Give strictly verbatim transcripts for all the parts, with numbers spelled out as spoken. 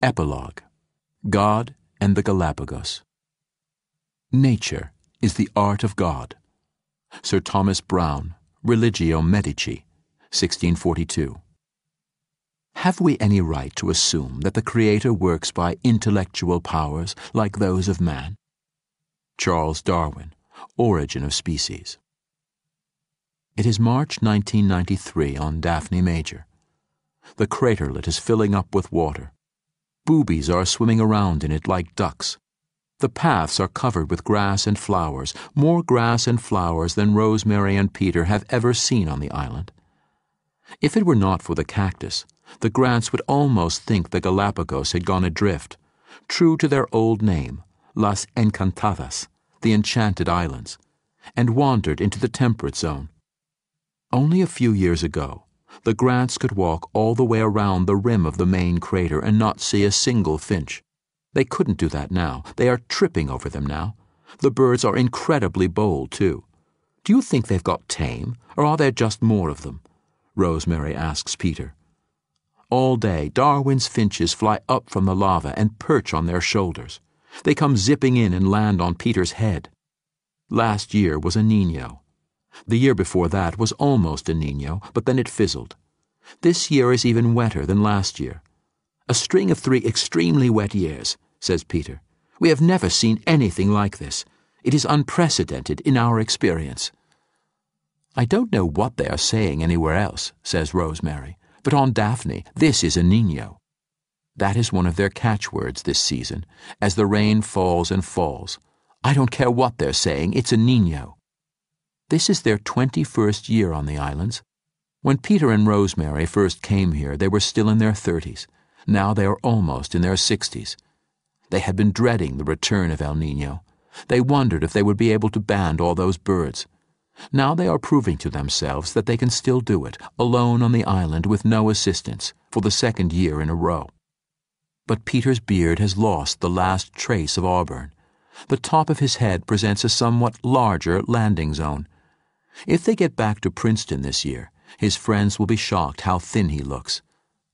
Epilogue. God and the Galapagos. Nature is the art of God. Sir Thomas Browne, Religio Medici, sixteen forty-two. Have we any right to assume that the Creator works by intellectual powers like those of man? Charles Darwin, Origin of Species. It is March nineteen ninety-three on Daphne Major. The craterlet is filling up with water. Boobies are swimming around in it like ducks. The paths are covered with grass and flowers, more grass and flowers than Rosemary and Peter have ever seen on the island. If it were not for the cactus, the Grants would almost think the Galapagos had gone adrift, true to their old name, Las Encantadas, the Enchanted Islands, and wandered into the temperate zone. Only a few years ago, the Grants could walk all the way around the rim of the main crater and not see a single finch. They couldn't do that now. They are tripping over them now. The birds are incredibly bold, too. Do you think they've got tame, or are there just more of them? Rosemary asks Peter. All day, Darwin's finches fly up from the lava and perch on their shoulders. They come zipping in and land on Peter's head. Last year was a Niño. The year before that was almost a Niño, but then it fizzled. This year is even wetter than last year. A string of three extremely wet years, says Peter. We have never seen anything like this. It is unprecedented in our experience. I don't know what they are saying anywhere else, says Rosemary, but on Daphne, this is a Niño. That is one of their catchwords this season, as the rain falls and falls. I don't care what they're saying, it's a Niño. This is their twenty-first year on the islands. When Peter and Rosemary first came here, they were still in their thirties. Now they are almost in their sixties. They had been dreading the return of El Niño. They wondered if they would be able to band all those birds. Now they are proving to themselves that they can still do it, alone on the island with no assistance, for the second year in a row. But Peter's beard has lost the last trace of auburn. The top of his head presents a somewhat larger landing zone. If they get back to Princeton this year, his friends will be shocked how thin he looks.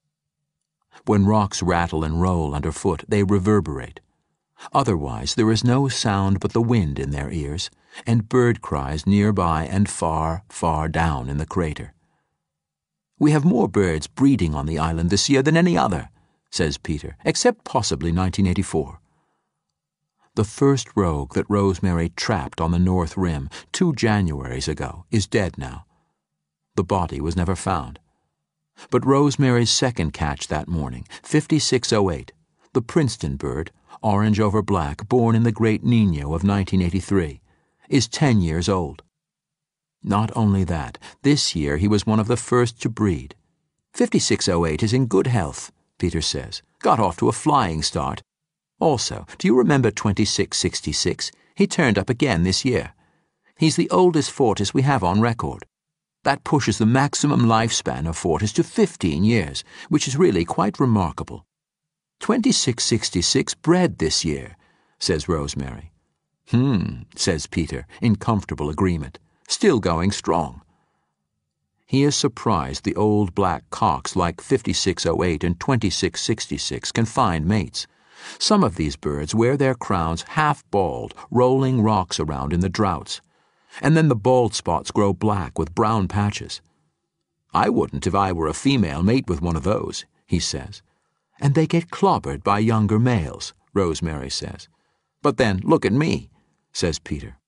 When rocks rattle and roll underfoot, they reverberate. Otherwise, there is no sound but the wind in their ears, and bird cries nearby and far, far down in the crater. We have more birds breeding on the island this year than any other, says Peter, except possibly nineteen eighty-four. The first rogue that Rosemary trapped on the north rim two Januaries ago is dead now. The body was never found. But Rosemary's second catch that morning, fifty-six oh eight, the Princeton bird, orange over black, born in the Great Niño of nineteen eighty-three, is ten years old. Not only that, this year he was one of the first to breed. fifty-six oh eight is in good health, Peter says. Got off to a flying start. Also, do you remember twenty-six sixty-six? He turned up again this year. He's the oldest Fortis we have on record. That pushes the maximum lifespan of Fortis to fifteen years, which is really quite remarkable. twenty-six sixty-six bred this year, says Rosemary. Hmm, says Peter, in comfortable agreement. Still going strong. He is surprised the old black cocks like fifty-six oh eight and twenty-six sixty-six can find mates. Some of these birds wear their crowns half-bald, rolling rocks around in the droughts. And then the bald spots grow black with brown patches. I wouldn't if I were a female mate with one of those, he says. And they get clobbered by younger males, Rosemary says. But then, look at me, says Peter.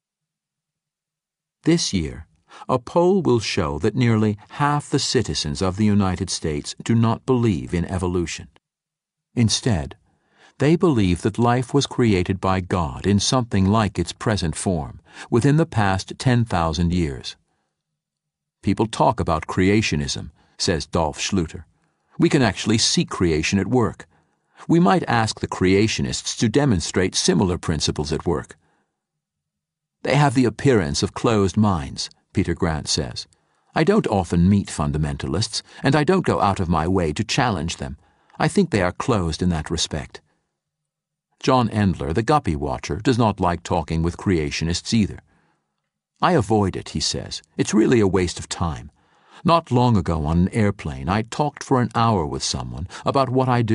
This year, a poll will show that nearly half the citizens of the United States do not believe in evolution. Instead, they believe that life was created by God in something like its present form, within the past ten thousand years. People talk about creationism, says Dolph Schluter. We can actually see creation at work. We might ask the creationists to demonstrate similar principles at work. They have the appearance of closed minds, Peter Grant says. I don't often meet fundamentalists, and I don't go out of my way to challenge them. I think they are closed in that respect. John Endler, the guppy watcher, does not like talking with creationists either. I avoid it, he says. It's really a waste of time. Not long ago on an airplane, I talked for an hour with someone about what I do,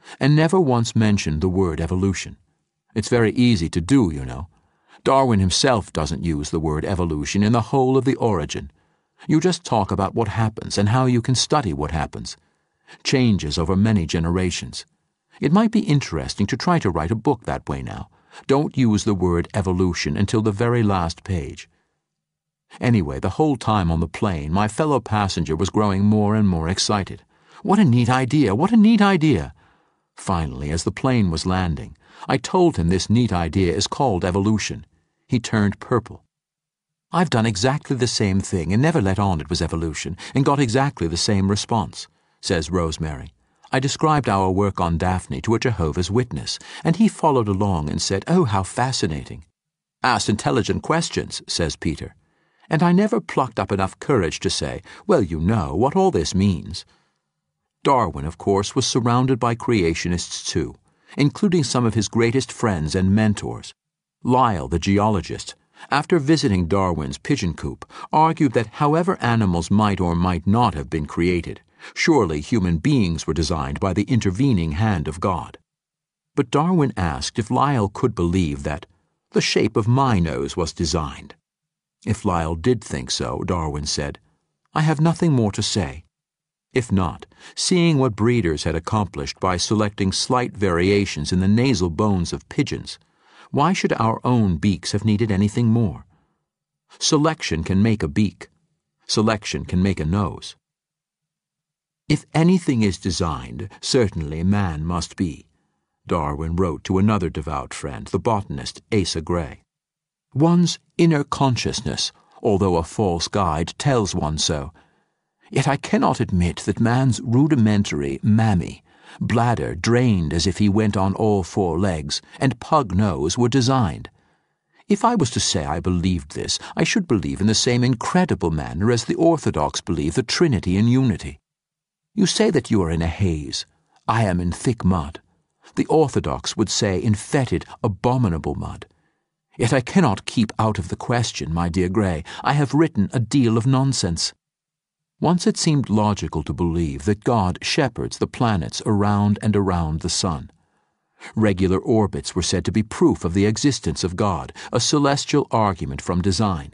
and never once mentioned the word evolution. It's very easy to do, you know. Darwin himself doesn't use the word evolution in the whole of the Origin. You just talk about what happens and how you can study what happens. Changes over many generations. It might be interesting to try to write a book that way now. Don't use the word evolution until the very last page. Anyway, the whole time on the plane, my fellow passenger was growing more and more excited. What a neat idea! What a neat idea! Finally, as the plane was landing, I told him this neat idea is called evolution. He turned purple. I've done exactly the same thing and never let on it was evolution and got exactly the same response, says Rosemary. I described our work on Daphne to a Jehovah's Witness, and he followed along and said, "Oh, how fascinating." "Asked intelligent questions," says Peter. And I never plucked up enough courage to say, "Well, you know what all this means." Darwin, of course, was surrounded by creationists too, including some of his greatest friends and mentors. Lyell, the geologist, after visiting Darwin's pigeon coop, argued that however animals might or might not have been created, surely human beings were designed by the intervening hand of God. But Darwin asked if Lyell could believe that the shape of my nose was designed. If Lyell did think so, Darwin said, I have nothing more to say. If not, seeing what breeders had accomplished by selecting slight variations in the nasal bones of pigeons, why should our own beaks have needed anything more? Selection can make a beak. Selection can make a nose. If anything is designed, certainly man must be, Darwin wrote to another devout friend, the botanist Asa Gray. One's inner consciousness, although a false guide, tells one so. Yet I cannot admit that man's rudimentary mammy, bladder drained as if he went on all four legs, and pug nose were designed. If I was to say I believed this, I should believe in the same incredible manner as the Orthodox believe the Trinity in unity. You say that you are in a haze. I am in thick mud. The Orthodox would say in fetid, abominable mud. Yet I cannot keep out of the question, my dear Gray. I have written a deal of nonsense. Once it seemed logical to believe that God shepherds the planets around and around the sun. Regular orbits were said to be proof of the existence of God, a celestial argument from design.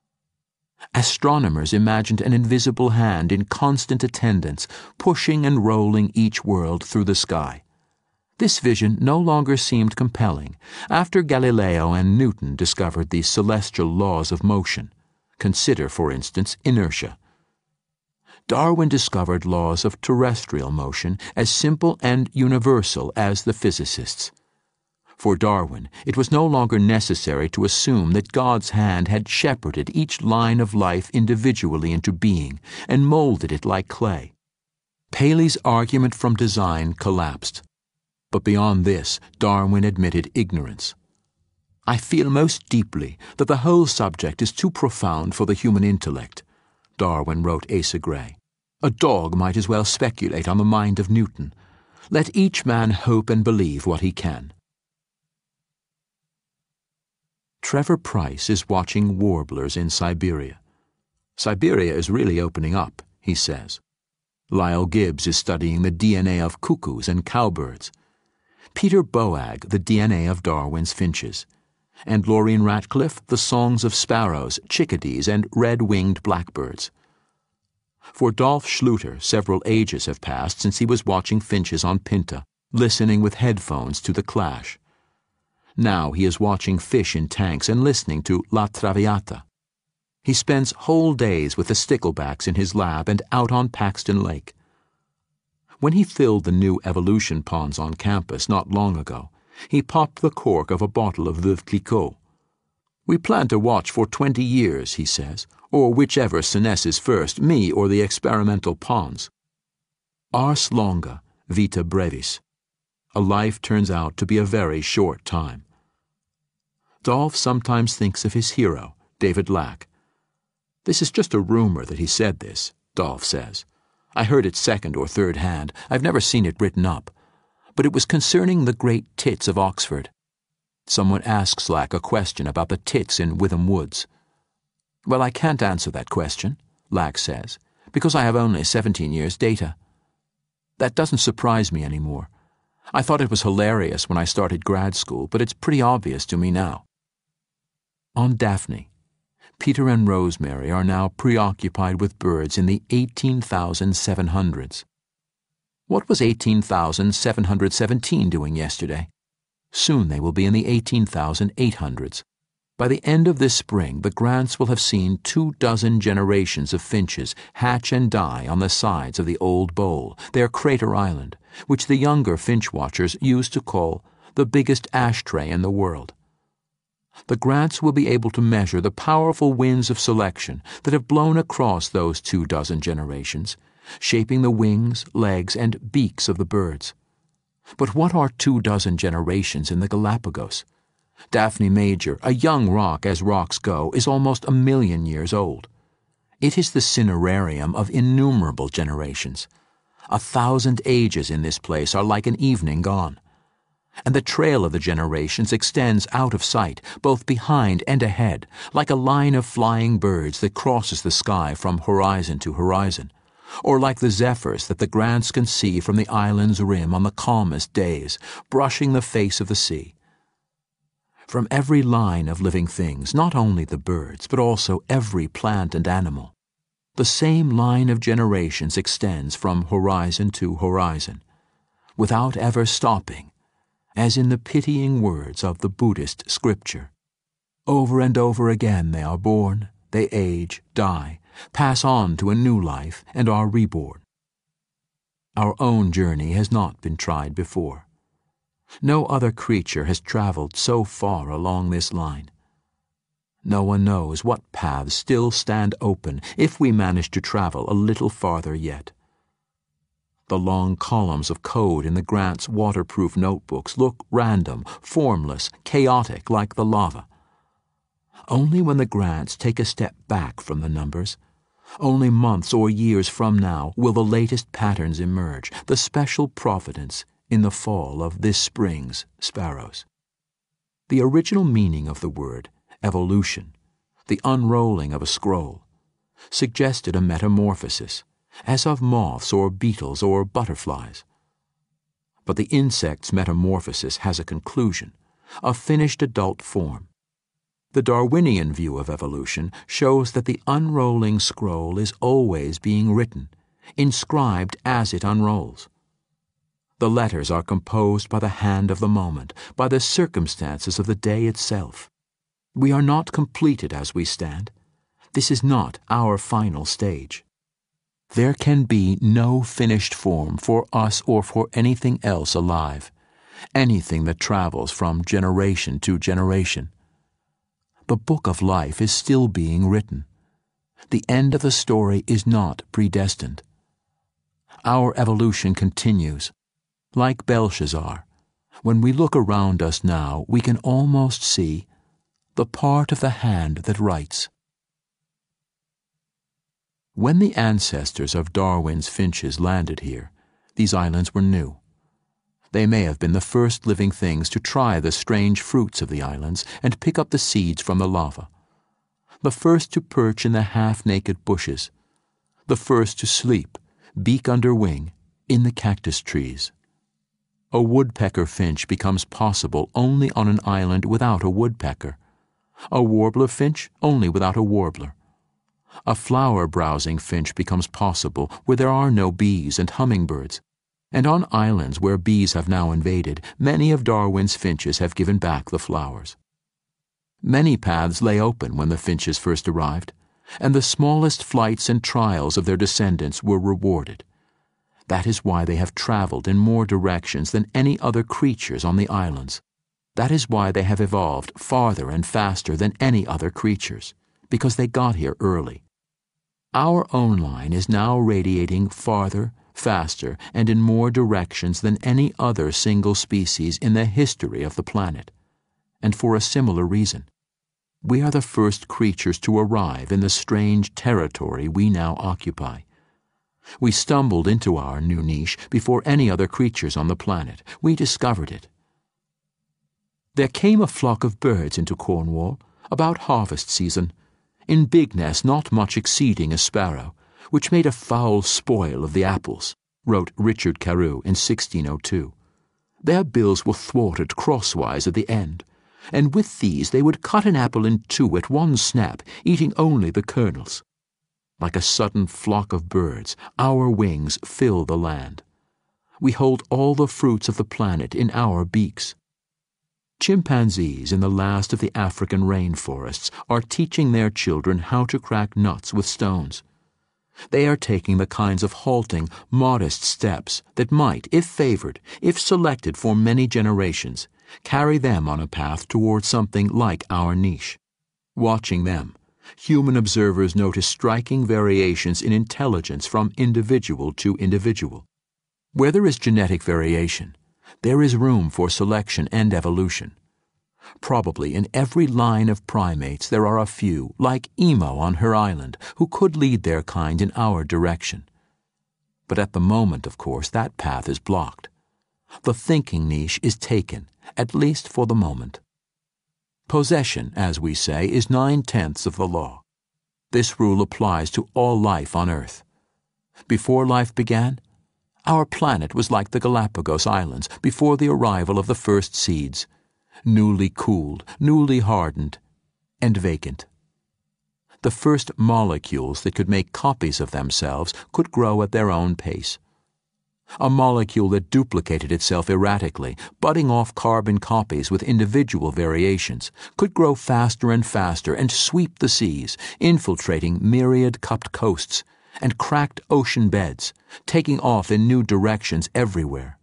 Astronomers imagined an invisible hand in constant attendance, pushing and rolling each world through the sky. This vision no longer seemed compelling after Galileo and Newton discovered the celestial laws of motion. Consider, for instance, inertia. Darwin discovered laws of terrestrial motion as simple and universal as the physicists. For Darwin, it was no longer necessary to assume that God's hand had shepherded each line of life individually into being and molded it like clay. Paley's argument from design collapsed. But beyond this, Darwin admitted ignorance. I feel most deeply that the whole subject is too profound for the human intellect, Darwin wrote Asa Gray. A dog might as well speculate on the mind of Newton. Let each man hope and believe what he can. Trevor Price is watching warblers in Siberia. Siberia is really opening up, he says. Lyle Gibbs is studying the D N A of cuckoos and cowbirds. Peter Boag, the D N A of Darwin's finches. And Laureen Ratcliffe, the songs of sparrows, chickadees, and red-winged blackbirds. For Dolph Schluter, several ages have passed since he was watching finches on Pinta, listening with headphones to The Clash. Now he is watching fish in tanks and listening to La Traviata. He spends whole days with the sticklebacks in his lab and out on Paxton Lake. When he filled the new evolution ponds on campus not long ago, he popped the cork of a bottle of Veuve Clicquot. We plan to watch for twenty years, he says, or whichever senesces first, me or the experimental ponds. Ars longa, vita brevis. A life turns out to be a very short time. Dolph sometimes thinks of his hero, David Lack. This is just a rumor that he said this, Dolph says. I heard it second or third hand. I've never seen it written up. But it was concerning the great tits of Oxford. Someone asks Lack a question about the tits in Witham Woods. Well, I can't answer that question, Lack says, because I have only seventeen years' data. That doesn't surprise me anymore. I thought it was hilarious when I started grad school, but it's pretty obvious to me now. On Daphne, Peter and Rosemary are now preoccupied with birds in the eighteen thousand seven hundreds. What was eighteen thousand seven hundred seventeen doing yesterday? Soon they will be in the eighteen thousand eight hundreds. By the end of this spring, the Grants will have seen two dozen generations of finches hatch and die on the sides of the Old Bowl, their crater island, which the younger finch watchers used to call the biggest ashtray in the world. The Grants will be able to measure the powerful winds of selection that have blown across those two dozen generations, shaping the wings, legs, and beaks of the birds. But what are two dozen generations in the Galapagos? Daphne Major, a young rock as rocks go, is almost a million years old. It is the cinerarium of innumerable generations. A thousand ages in this place are like an evening gone. And the trail of the generations extends out of sight, both behind and ahead, like a line of flying birds that crosses the sky from horizon to horizon, or like the zephyrs that the Grants can see from the island's rim on the calmest days, brushing the face of the sea. From every line of living things, not only the birds, but also every plant and animal, the same line of generations extends from horizon to horizon, without ever stopping, as in the pitying words of the Buddhist scripture. Over and over again they are born, they age, die, pass on to a new life, and are reborn. Our own journey has not been tried before. No other creature has traveled so far along this line. No one knows what paths still stand open if we manage to travel a little farther yet. The long columns of code in the Grants' waterproof notebooks look random, formless, chaotic like the lava. Only when the Grants take a step back from the numbers, only months or years from now, will the latest patterns emerge, the special providence in the fall of this spring's sparrows. The original meaning of the word, evolution, the unrolling of a scroll, suggested a metamorphosis, as of moths or beetles or butterflies. But the insect's metamorphosis has a conclusion, a finished adult form. The Darwinian view of evolution shows that the unrolling scroll is always being written, inscribed as it unrolls. The letters are composed by the hand of the moment, by the circumstances of the day itself. We are not completed as we stand. This is not our final stage. There can be no finished form for us or for anything else alive, anything that travels from generation to generation. The book of life is still being written. The end of the story is not predestined. Our evolution continues. Like Belshazzar, when we look around us now, we can almost see the part of the hand that writes. When the ancestors of Darwin's finches landed here, these islands were new. They may have been the first living things to try the strange fruits of the islands and pick up the seeds from the lava, the first to perch in the half-naked bushes, the first to sleep, beak under wing, in the cactus trees. A woodpecker finch becomes possible only on an island without a woodpecker, a warbler finch only without a warbler. A flower-browsing finch becomes possible where there are no bees and hummingbirds, and on islands where bees have now invaded, many of Darwin's finches have given back the flowers. Many paths lay open when the finches first arrived, and the smallest flights and trials of their descendants were rewarded. That is why they have traveled in more directions than any other creatures on the islands. That is why they have evolved farther and faster than any other creatures, because they got here early. Our own line is now radiating farther, faster, and in more directions than any other single species in the history of the planet, and for a similar reason. We are the first creatures to arrive in the strange territory we now occupy. We stumbled into our new niche before any other creatures on the planet. We discovered it. There came a flock of birds into Cornwall about harvest season, in bigness not much exceeding a sparrow, which made a foul spoil of the apples, wrote Richard Carew in sixteen oh two. Their bills were thwarted crosswise at the end, and with these they would cut an apple in two at one snap, eating only the kernels. Like a sudden flock of birds, our wings fill the land. We hold all the fruits of the planet in our beaks. Chimpanzees in the last of the African rainforests are teaching their children how to crack nuts with stones. They are taking the kinds of halting, modest steps that might, if favored, if selected for many generations, carry them on a path toward something like our niche. Watching them, human observers notice striking variations in intelligence from individual to individual. Where there is genetic variation, there is room for selection and evolution. Probably in every line of primates there are a few, like Emo on her island, who could lead their kind in our direction. But at the moment, of course, that path is blocked. The thinking niche is taken, at least for the moment. Possession, as we say, is nine-tenths of the law. This rule applies to all life on Earth. Before life began, our planet was like the Galapagos Islands before the arrival of the first seeds, newly cooled, newly hardened, and vacant. The first molecules that could make copies of themselves could grow at their own pace. A molecule that duplicated itself erratically, budding off carbon copies with individual variations, could grow faster and faster and sweep the seas, infiltrating myriad cupped coasts and cracked ocean beds, taking off in new directions everywhere.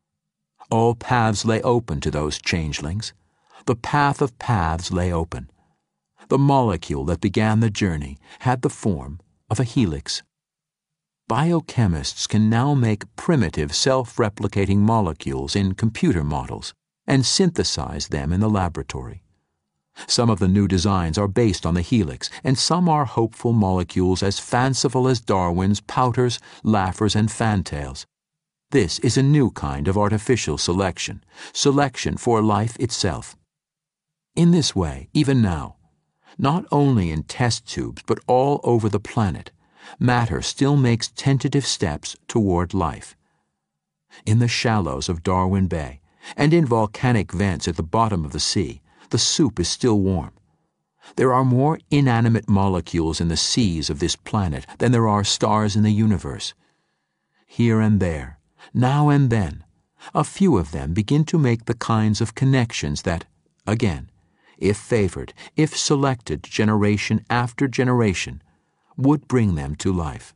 All paths lay open to those changelings. The path of paths lay open. The molecule that began the journey had the form of a helix. Biochemists can now make primitive self-replicating molecules in computer models and synthesize them in the laboratory. Some of the new designs are based on the helix, and some are hopeful molecules as fanciful as Darwin's pouters, laughers, and fantails. This is a new kind of artificial selection, selection for life itself. In this way, even now, not only in test tubes but all over the planet, matter still makes tentative steps toward life. In the shallows of Darwin Bay and in volcanic vents at the bottom of the sea, the soup is still warm. There are more inanimate molecules in the seas of this planet than there are stars in the universe. Here and there, now and then, a few of them begin to make the kinds of connections that, again, if favored, if selected generation after generation, would bring them to life.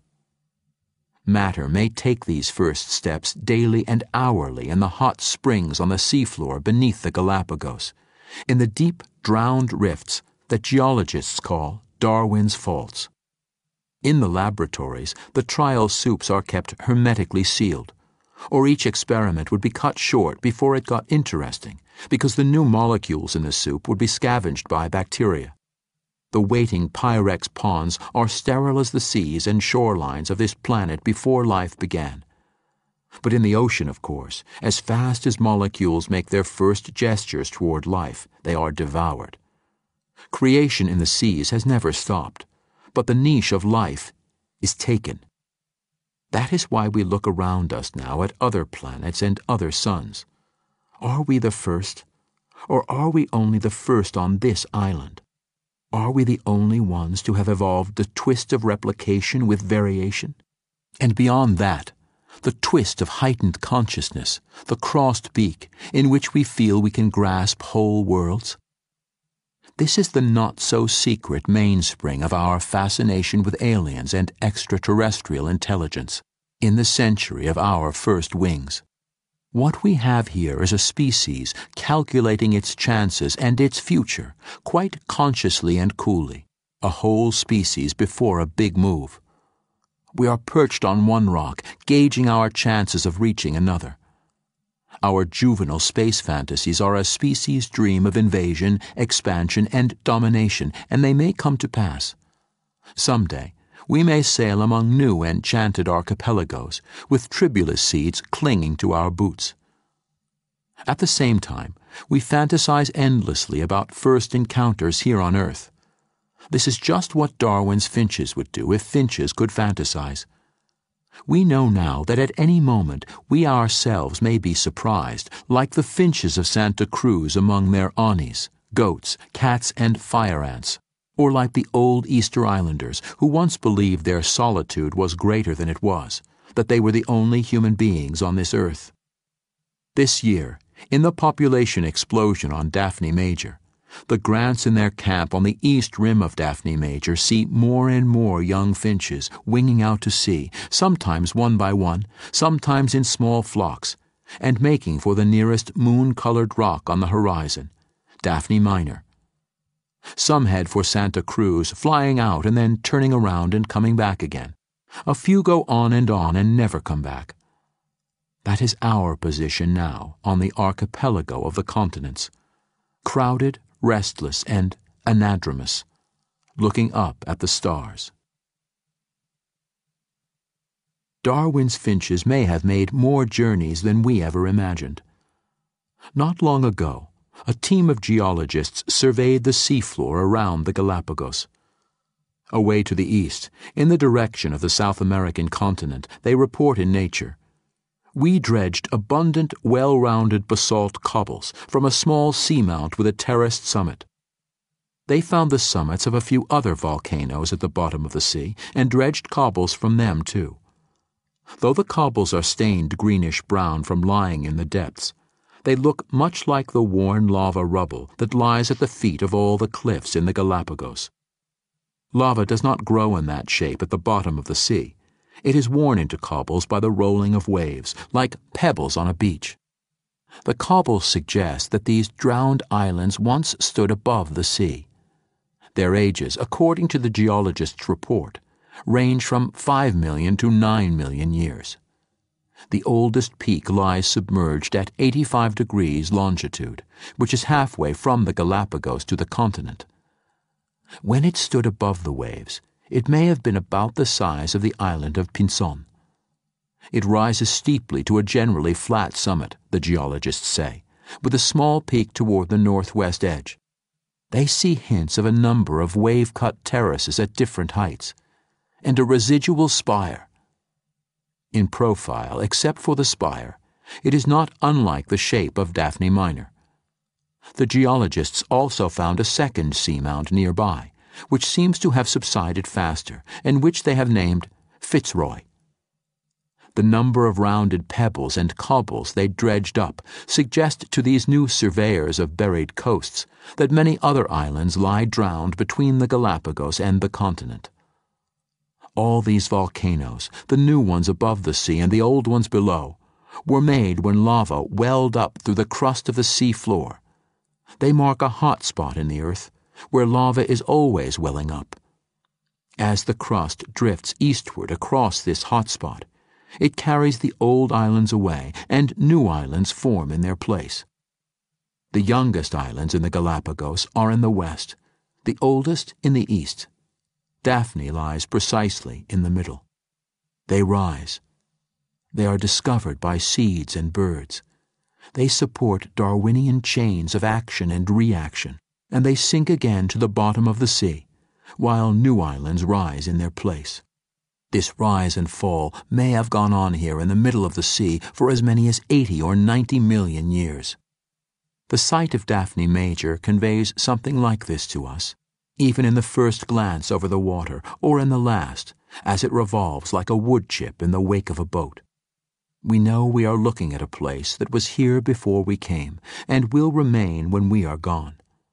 Matter may take these first steps daily and hourly in the hot springs on the seafloor beneath the Galapagos, in the deep, drowned rifts that geologists call Darwin's Faults. In the laboratories, the trial soups are kept hermetically sealed, or each experiment would be cut short before it got interesting, because the new molecules in the soup would be scavenged by bacteria. The waiting Pyrex ponds are sterile as the seas and shorelines of this planet before life began. But in the ocean, of course, as fast as molecules make their first gestures toward life, they are devoured. Creation in the seas has never stopped, but the niche of life is taken. That is why we look around us now at other planets and other suns. Are we the first, or are we only the first on this island? Are we the only ones to have evolved the twist of replication with variation? And beyond that, the twist of heightened consciousness, the crossed beak, in which we feel we can grasp whole worlds? This is the not-so-secret mainspring of our fascination with aliens and extraterrestrial intelligence, in the century of our first wings. What we have here is a species calculating its chances and its future, quite consciously and coolly, a whole species before a big move. We are perched on one rock, gauging our chances of reaching another. Our juvenile space fantasies are a species' dream of invasion, expansion, and domination, and they may come to pass. Someday, we may sail among new enchanted archipelagos, with tribulus seeds clinging to our boots. At the same time, we fantasize endlessly about first encounters here on Earth. This is just what Darwin's finches would do if finches could fantasize. We know now that at any moment we ourselves may be surprised, like the finches of Santa Cruz among their anis, goats, cats, and fire ants, or like the old Easter Islanders who once believed their solitude was greater than it was, that they were the only human beings on this earth. This year, in the population explosion on Daphne Major, the Grants in their camp on the east rim of Daphne Major see more and more young finches winging out to sea, sometimes one by one, sometimes in small flocks, and making for the nearest moon-colored rock on the horizon, Daphne Minor. Some head for Santa Cruz, flying out and then turning around and coming back again. A few go on and on and never come back. That is our position now on the archipelago of the continents, crowded, restless, and anadromous, looking up at the stars. Darwin's finches may have made more journeys than we ever imagined. Not long ago, a team of geologists surveyed the seafloor around the Galapagos. Away to the east, in the direction of the South American continent, they report in Nature, "We dredged abundant, well-rounded basalt cobbles from a small seamount with a terraced summit." They found the summits of a few other volcanoes at the bottom of the sea and dredged cobbles from them too. Though the cobbles are stained greenish-brown from lying in the depths, they look much like the worn lava rubble that lies at the feet of all the cliffs in the Galapagos. Lava does not grow in that shape at the bottom of the sea. It is worn into cobbles by the rolling of waves, like pebbles on a beach. The cobbles suggest that these drowned islands once stood above the sea. Their ages, according to the geologist's report, range from five million to nine million years. The oldest peak lies submerged at eighty-five degrees longitude, which is halfway from the Galapagos to the continent. When it stood above the waves, it may have been about the size of the island of Pinzon. It rises steeply to a generally flat summit, the geologists say, with a small peak toward the northwest edge. They see hints of a number of wave-cut terraces at different heights, and a residual spire. In profile, except for the spire, it is not unlike the shape of Daphne Minor. The geologists also found a second seamount nearby, which seems to have subsided faster, and which they have named Fitzroy. The number of rounded pebbles and cobbles they dredged up suggest to these new surveyors of buried coasts that many other islands lie drowned between the Galapagos and the continent. All these volcanoes, the new ones above the sea and the old ones below, were made when lava welled up through the crust of the sea floor. They mark a hot spot in the earth, where lava is always welling up. As the crust drifts eastward across this hot spot, it carries the old islands away, and new islands form in their place. The youngest islands in the Galapagos are in the west, the oldest in the east. Daphne lies precisely in the middle. They rise. They are discovered by seeds and birds. They support Darwinian chains of action and reaction, and they sink again to the bottom of the sea, while new islands rise in their place. This rise and fall may have gone on here in the middle of the sea for as many as eighty or ninety million years. The sight of Daphne Major conveys something like this to us, even in the first glance over the water, or in the last, as it revolves like a wood chip in the wake of a boat. We know we are looking at a place that was here before we came, and will remain when we are gone.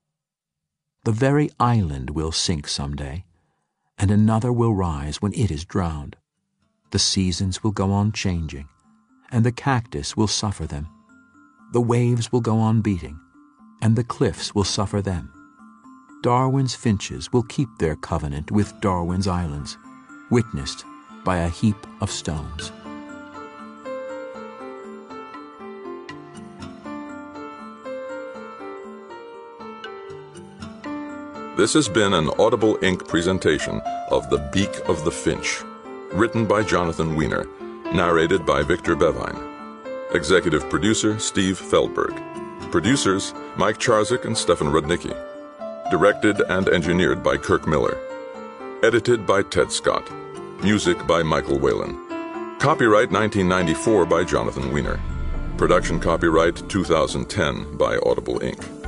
The very island will sink some day, and another will rise when it is drowned. The seasons will go on changing, and the cactus will suffer them. The waves will go on beating, and the cliffs will suffer them. Darwin's finches will keep their covenant with Darwin's islands, witnessed by a heap of stones. This has been an Audible Incorporated presentation of The Beak of the Finch, written by Jonathan Weiner, narrated by Victor Bevine. Executive producer Steve Feldberg. Producers Mike Charzik and Stefan Rudnicki. Directed and engineered by Kirk Miller. Edited by Ted Scott. Music by Michael Whalen. Copyright nineteen ninety-four by Jonathan Weiner. Production copyright two thousand ten by Audible Incorporated